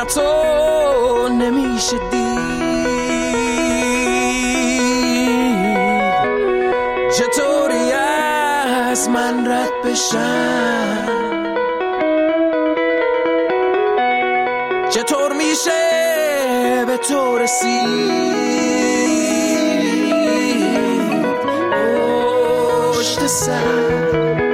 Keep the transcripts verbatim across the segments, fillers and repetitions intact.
تو نمیشه دید، چطوری از من رد بشن، چطور میشه به تو رسید پشت سر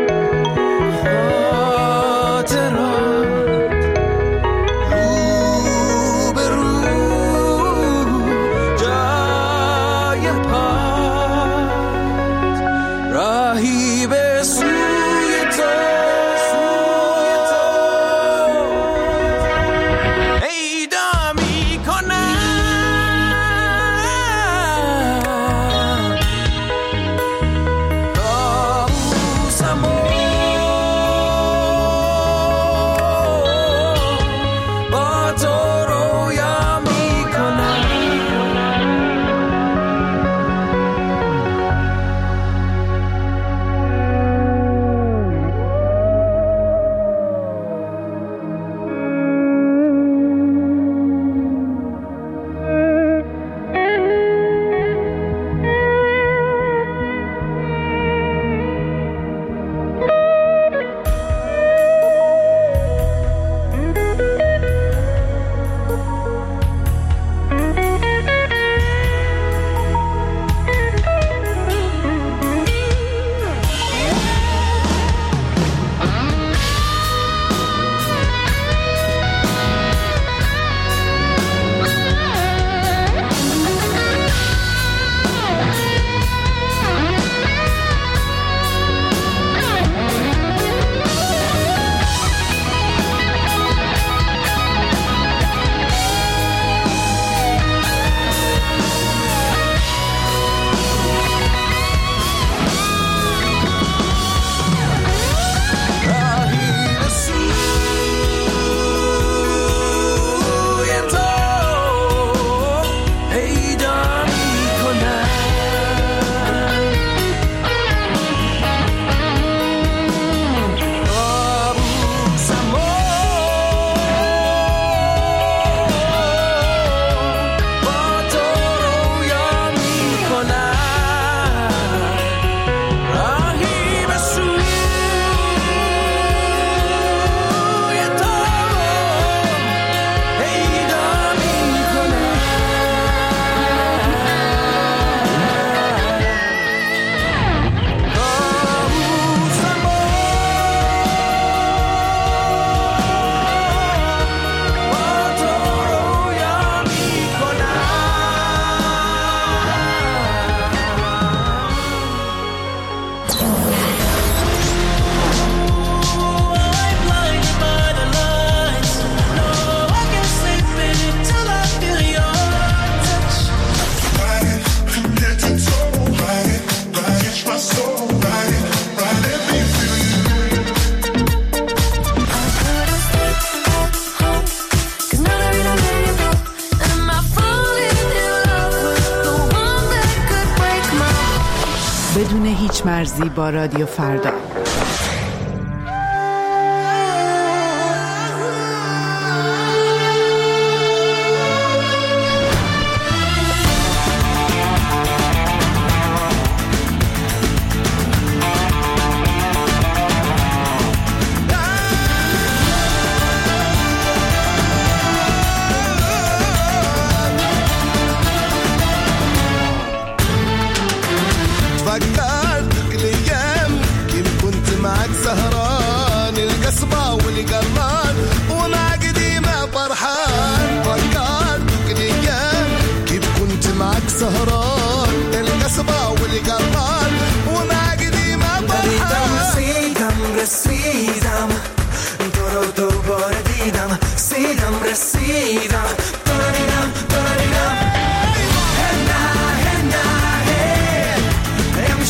بدون هیچ مرزی با رادیو فردا.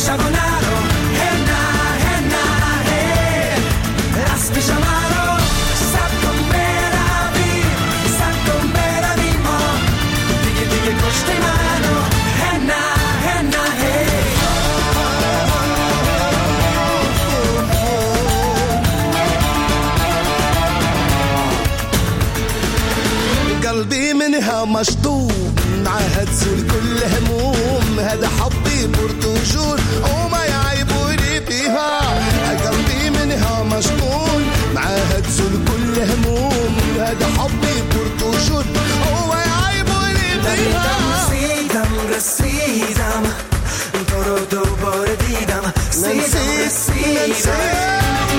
Shagonaro, henna, henna, hey, aspi shamaro. منها مشطوب معها تزول كل هموم هذا حبي برتجول وما يعيبوني بيها قلبي منها مشطول معها تزول كل هموم هذا حبي برتجول وما يعيبوني بيها رسیدم رسیدم تو رو دوباره دیدم رسیدم رسیدم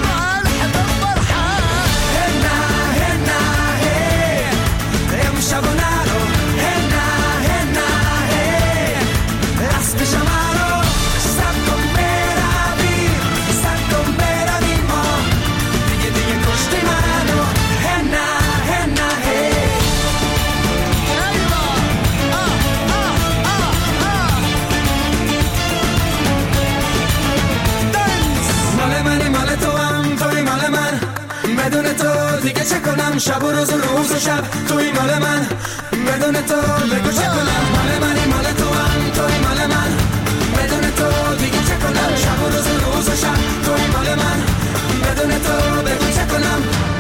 دیگه چه کنم شب و روز و روز و شب توی مال من بدون تو بگو چه کنم مال منی مال تو هم توی مال من بدون تو دیگه چه کنم شب و روز و روز و شب توی مال من بدون تو بگو چه کنم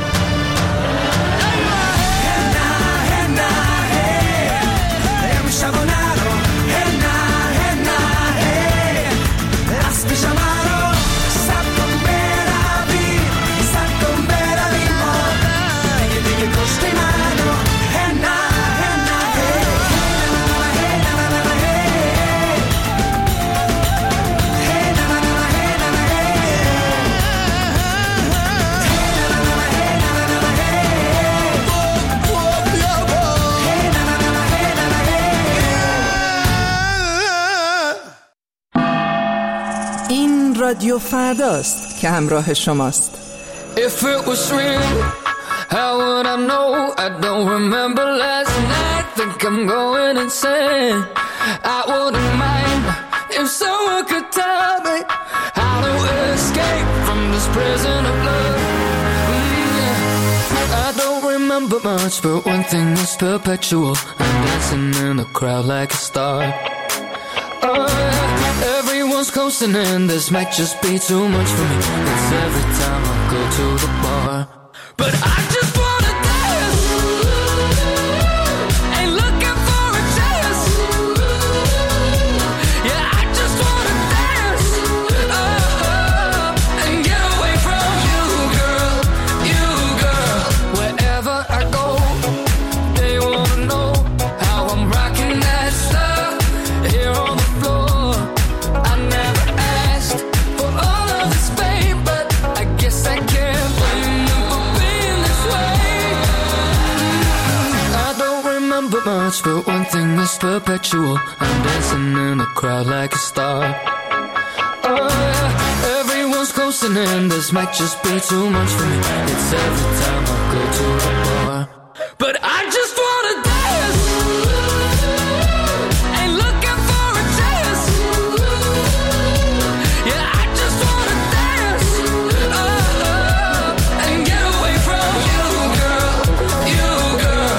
رادیو فرداست که همراه شماست. If it was real, how would I know? I don't remember last night. Think I'm going insane. I wouldn't mind if someone could tell me how to escape from this prison of love. Mm, yeah. I don't remember much, but one thing is perpetual. I'm dancing in the crowd like a star. Oh yeah. Everyone's coasting in, this might just be too much for me. It's every time I go to the bar. But I just wanna dance. Ain't looking for a chance. Yeah, I just wanna dance. Oh, oh, and get away from you, girl. You, girl. Wherever I go, they wanna know how I'm rocking that stuff here on the floor. Much, but one thing is perpetual. I'm dancing in a crowd like a star. Oh yeah, everyone's coasting in. This might just be too much for me. It's every time I go to the bar. But I just wanna dance. Ain't looking for a chance. Yeah, I just wanna dance. Oh, oh, and get away from you, girl. You, girl.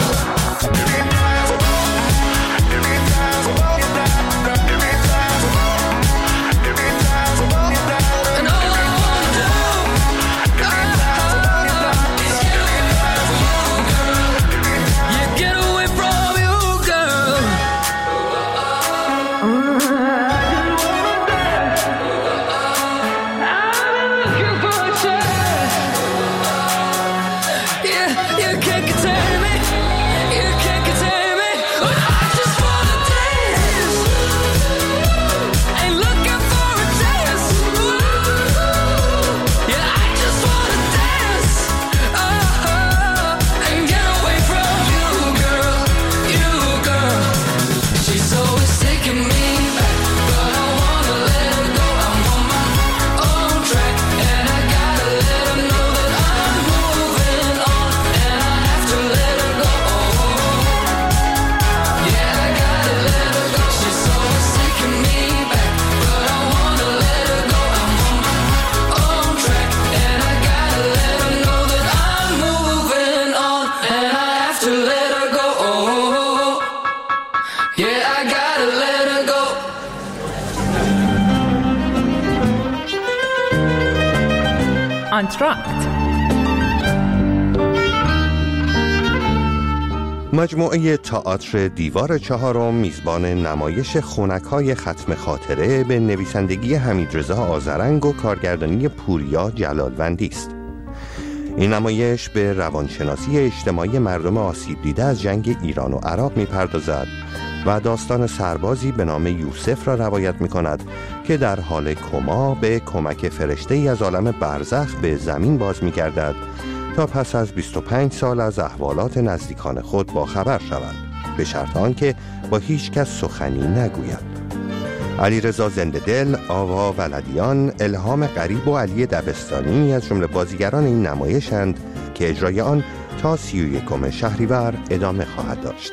آنتراکت مجموعه تئاتر دیوار چهارم میزبان نمایش خنک‌های ختم خاطره به نویسندگی حمیدرضا آذرنگ و کارگردانی پوریا جلالوندی است. این نمایش به روانشناسی اجتماعی مردم آسیب دیده از جنگ ایران و عراق می‌پردازد و داستان سربازی به نام یوسف را روایت می‌کند که در حال کما به کمک فرشته‌ای از عالم برزخ به زمین باز می‌گردد تا پس از بیست و پنج سال از احوالات نزدیکان خود با خبر شود، به شرط آنکه با هیچ کس سخنی نگوید. علیرضا زنده‌دل، آوا ولدیان، الهام غریب و علی دبستانی از جمله بازیگران این نمایشند که اجرای آن تا سی و یکم شهریور ادامه خواهد داشت.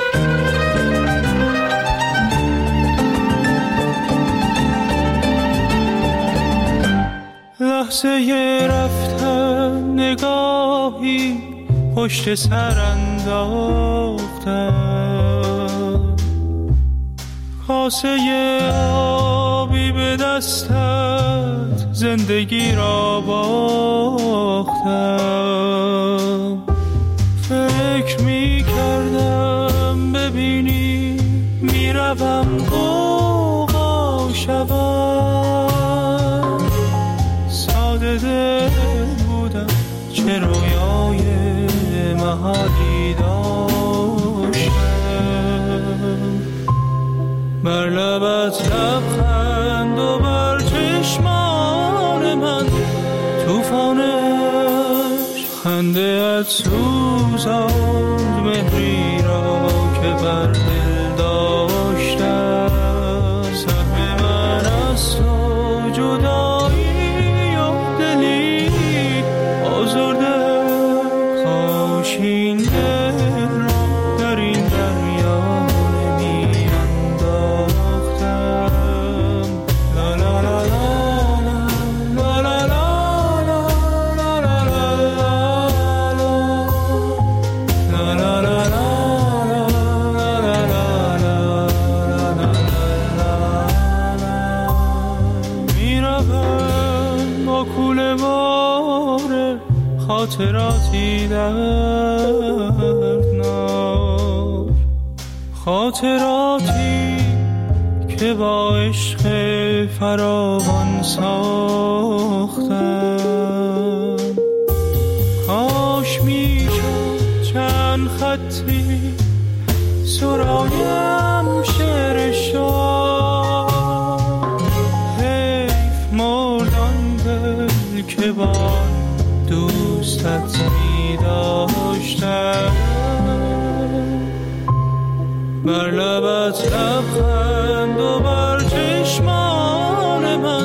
لحظه رفتن نگاهی پشت سر انداختم، کاسه آبی به دستت زندگی را باختم. فکر می کردم ببینی میروم غوغا شوم، ساده دل بودم چه رویای محالی داشتم. بر لبت لبخند و بر چشمان من توفانش، خنده ات سوزاند مهری را که بر دل داشتم. سهم من از تو جدایی و دلی آزرده، کاش این دل را در این دریا نمی انداختم. لا لا لا لا لا لا لا لا لا لا خاطراتی دردناک، خاطراتی که با عشق فراوان ساختم. کاش میشد چند خطی سرایم شعر شاه، حیف مردان دل که با دوستت می داشتم. بر لبت لبخند و بر چشمان من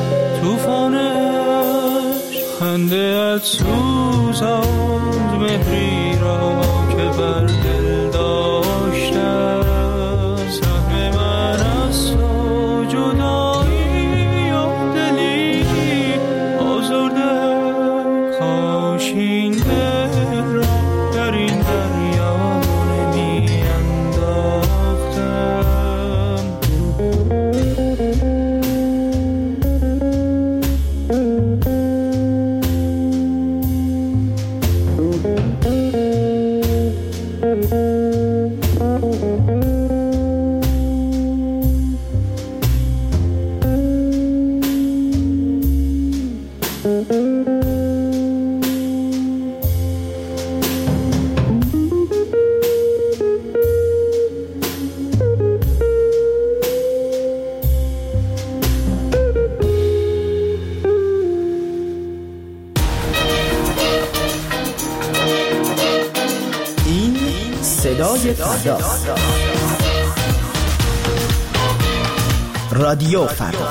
توفانش، خنده ات سوزاند مهری را که بر دل داشتم. سهم من از تو جدایی و دلی آزرده، کاش این دل را در این دریا نمی انداختم. صدای فردا، رادیو فردا.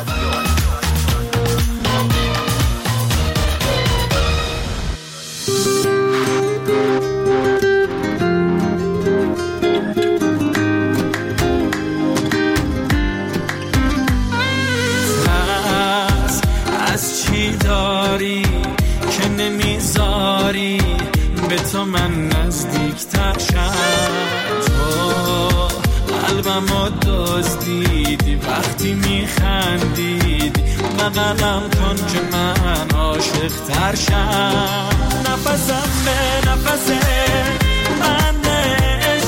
از چی داری که نمیذاری به تو من نزدیکتر شم؟ تو قلبمو دزدیدی وقتی میخندیدی، بغلم کن که من عاشق تر شم. نفسم به نفسه من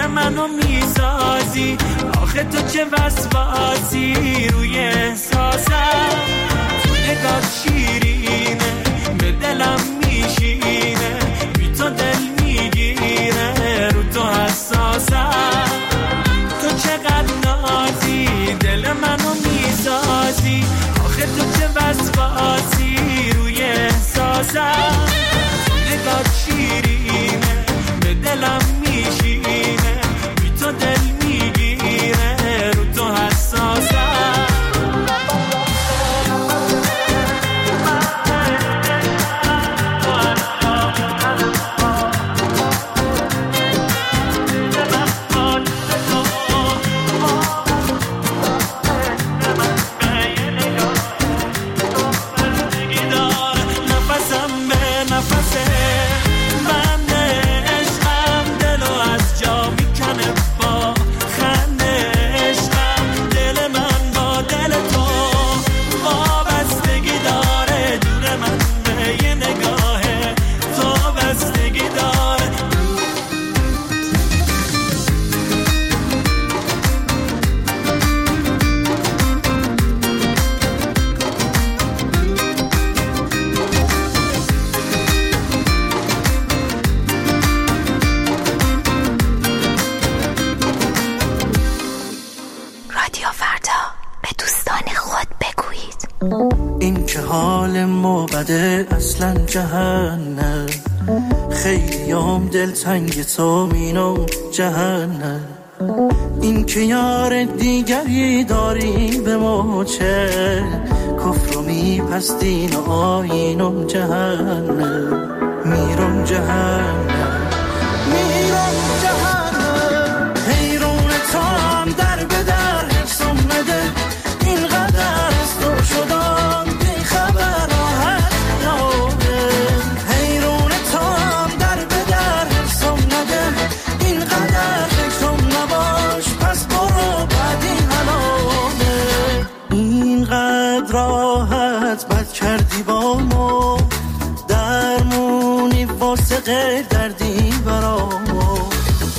منو میسازی، آخه تو چه وسواسی روی احساسم، تو نگاه شیرینه به دلم میشینه، بی تو دل میگیره رو تو حساسم، تو چقدر نازی دل منو میسازی، آخه تو چه وسواسی روی احساسم، تو نگاه شیرینه به دلم میشینه، بی تو دل میگیره رو تو حساسم. این که حال ما بده اصلا جهنم، خیلی هم دلتنگ تو مینم جهنم، این که یار دیگری داری به ما چه، کفر و میپستین و آینم جهنم، میرم جهنم میرم جهنم، حیرون تو هم در به در حسم نده، اینقدر از تو شدم بی خبر راحت یاده، حیرون تو هم در به در حسم نده، اینقدر فکرم نباش پس برو بعدی حلاله، اینقدر راحت بد کردی با ما، درمونی واسه غیر دردی برا ما،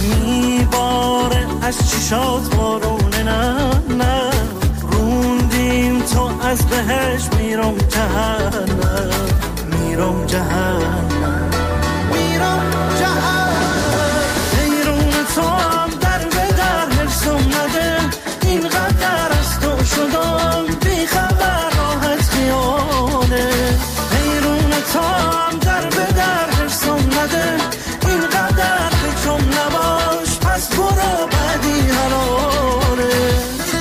میباره از چشات بارونه نه نه، روندیم تو از بهش میرم جهنم، میرم جهنم میرم جهنم، حیرون تو هم در به در حرسم نده، اینقدر از تو شدم بی خبر راحت خیاله، حیرون تو هم در به در حرسم نده، اینقدر فکرم نباش پس برو بعدی حلاله.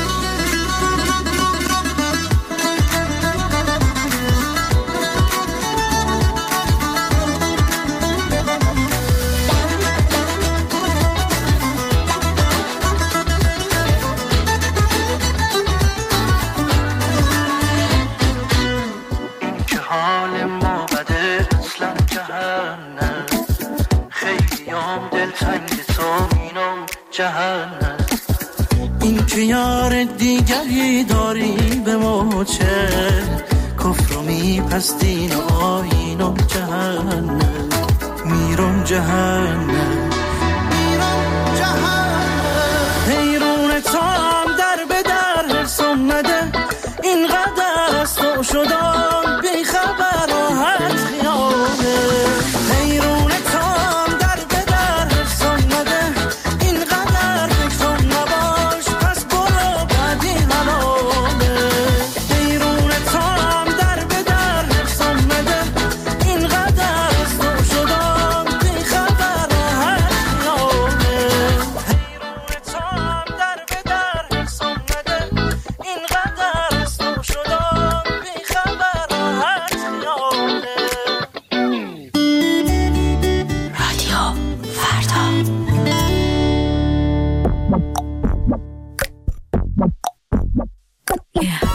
این که حال ما بده اصلا جهنم، خیلی هم دلتنگ تو مینم جهنم، این که یار دیگری داری به ما چه، کفر و میپستین و آینم جهنم، میرم جهنم میرم جهنم، حیرون تو هم در به در حرسم نده، اینقدر از تو شدم بی خبر راحت خیاله، حیرون تو هم در به در حرسم نده، اینقدر فکرم نباش پس برو بعدی حلاله، حیرون تو هم در به در حرسم نده، اینقدر از تو شدم بی خبر راحت خیاله، حیرون تو هم در به در حرسم نده، اینقدر از تو شدم بی خبر راحت خیاله. رادیو فردا. Yeah.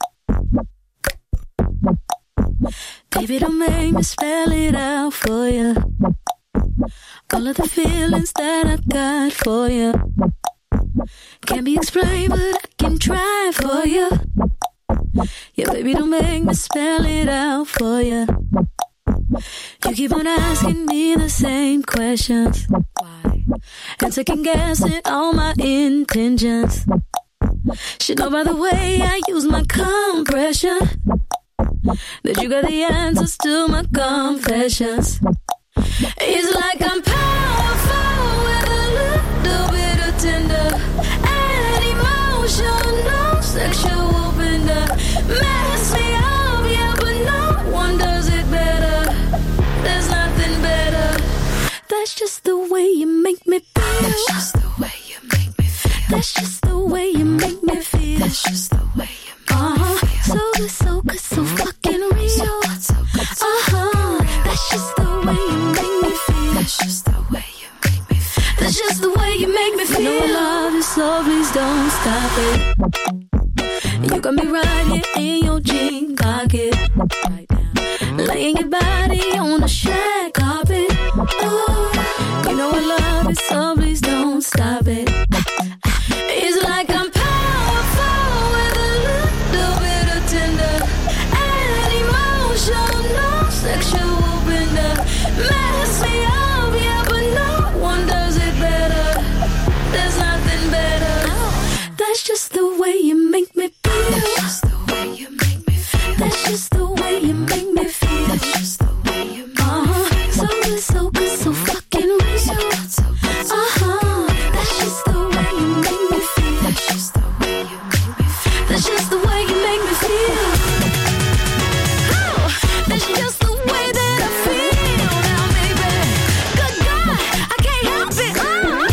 Baby, don't make me spell it out for you. All of the feelings that I got for you can't be explained, but I can try for you. Yeah, baby, don't make me spell it out for you. You keep on asking me the same questions. Why? and second guessing all my intentions. Should know by the way I use my compression that you got the answers to my confessions. It's like I'm powerful with a little bit of tender and emotional sexual bender. Mess me up, yeah, but no one does it better. There's nothing better. That's just the way you make me feel. That's just the way you make me feel. That's just the way you make me feel. That's just the way you make uh-huh. me feel. So good, so good, so fucking real. So good, so good, so uh-huh. That's just the way you make me feel. That's just the way you make me feel. That's just the way you make me feel. You know I love you, so please don't stop it. You got me right here in your jean pocket, right now, laying your body on the shag carpet. Oh, you know I love it, so please don't stop it. It's like I'm powerful with a little bit of tender and emotional sexual bender. Mess me up, yeah, but no one does it better. There's nothing better. That's just the way you make me feel. That's just the way you make me feel. That's just the way you make me feel. That's just the way you make uh-huh. me feel. So good, so good, so fucking real. So good, so good, so uh-huh. That's just the way you make me feel. That's just the way you make me feel. That's just the way you make me feel. Oh, that's just the way that I feel now, baby. Good God, I can't help it. Uh.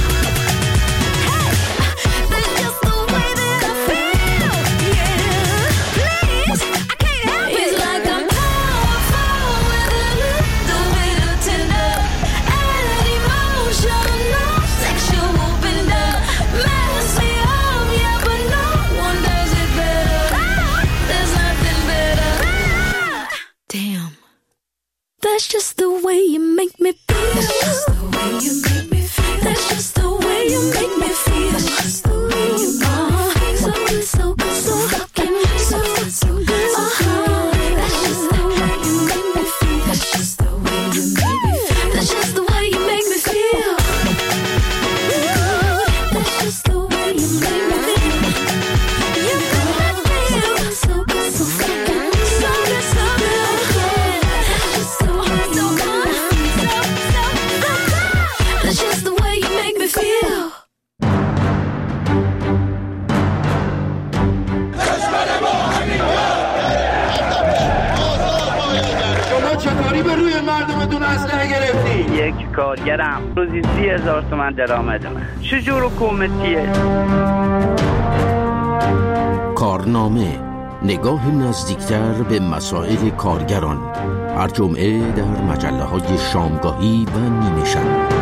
Hey, that's just the way that I feel. Yeah, please, I can't help it. It's like I'm powerful with a little bit of tender and emotional sexual bender. Mess me up, yeah, but no one does it better. There's nothing better. Damn. That's just the way you make me feel. That's just the way you make me feel. That's just the way you make me feel. That's just the way you make me feel. So good, so good, so fucking so good, so good, so good. That's just the way you make me feel. That's just the way you make me feel. That's just the way you make me feel. That's just the way you make me feel. You got that feel. So good, so fucking so good, so good. That's just the way you make me feel. That's just the way you make me feel. شما چطوری به روی مردمتون اسلحه گرفتی؟ یک کارگرم روزی سی هزار تومن درآمدمه. چجور حکومتیه؟ کارنامه، نگاه نزدیکتر به مسائل کارگران، هر جمعه در مجله های شامگاهی و نیمه شب.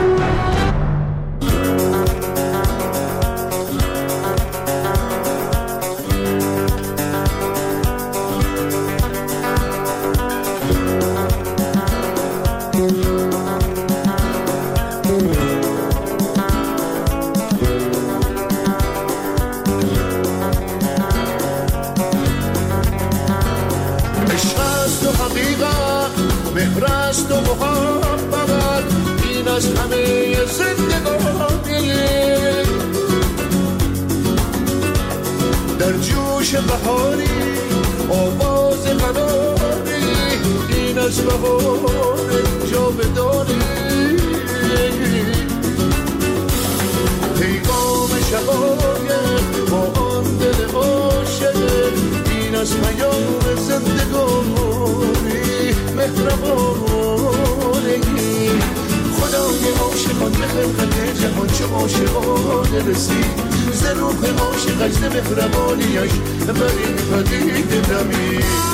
مهرست و محبت این از همه زندگانی در جوش بهاری آواز قناری این از بهار جاودانی پیغام شقایق با آن دل عاشق این از پیام زندگانی مهربانگی خدای عاشقان به خلقت جهان چه عاشقان رسید ز روح عاشقش ز مهربانیش بر این پدید دمید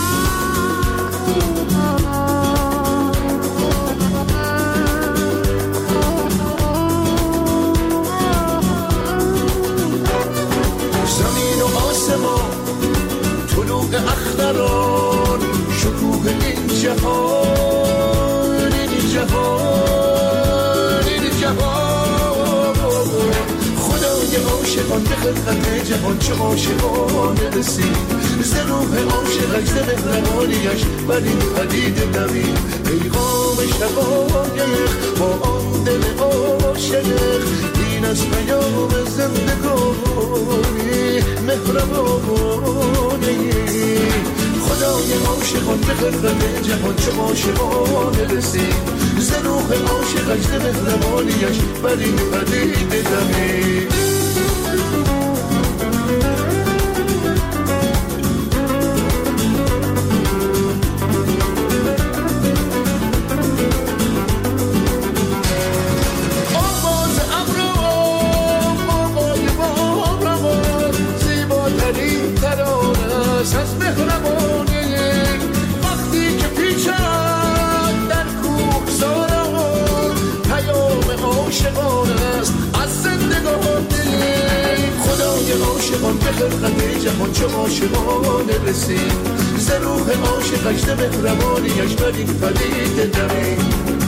زمین و آسمان طلوع اختران شکوه این جهان این جهان این جهان خدای عاشق عاشقان به خلقت جهان چه عاشقانه رسید ز روح عاشقش ز مهربانیش بر این پدیده دوید پیغام شقایق با آن دل عاشق این از پیام زندگانی مهربانه خدای عاشقان به خلقت جهان چه عاشقانه رسید ز روح عاشقش ز مهربانیش بر این پدیده دوید عاشقان به خلقت جهان چه عاشقانه رسید ز روح عاشقش ز مهربانیش بر این پدیده دوید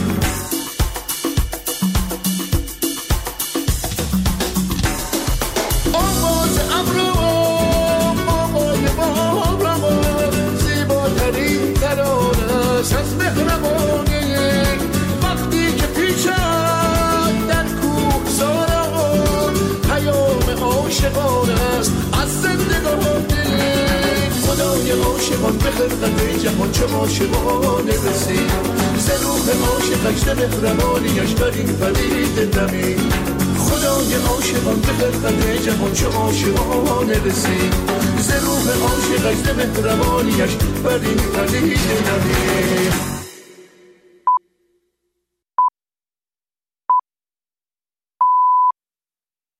آواز ابرو آقای بابرمان زیباترین ترانه است از مهربانی وقتی که پیچد در کوهساران پیام عاشقان است از زندگانی خدای عاشقان به خلقت جهان چه عاشقانه رسید ز روح عاشقش ز مهربانیش بر این پدیده دوید خدای عاشقان به خلقت جهان چه عاشقانه رسید ز روح عاشقش ز مهربانیش بر این پدیده دوید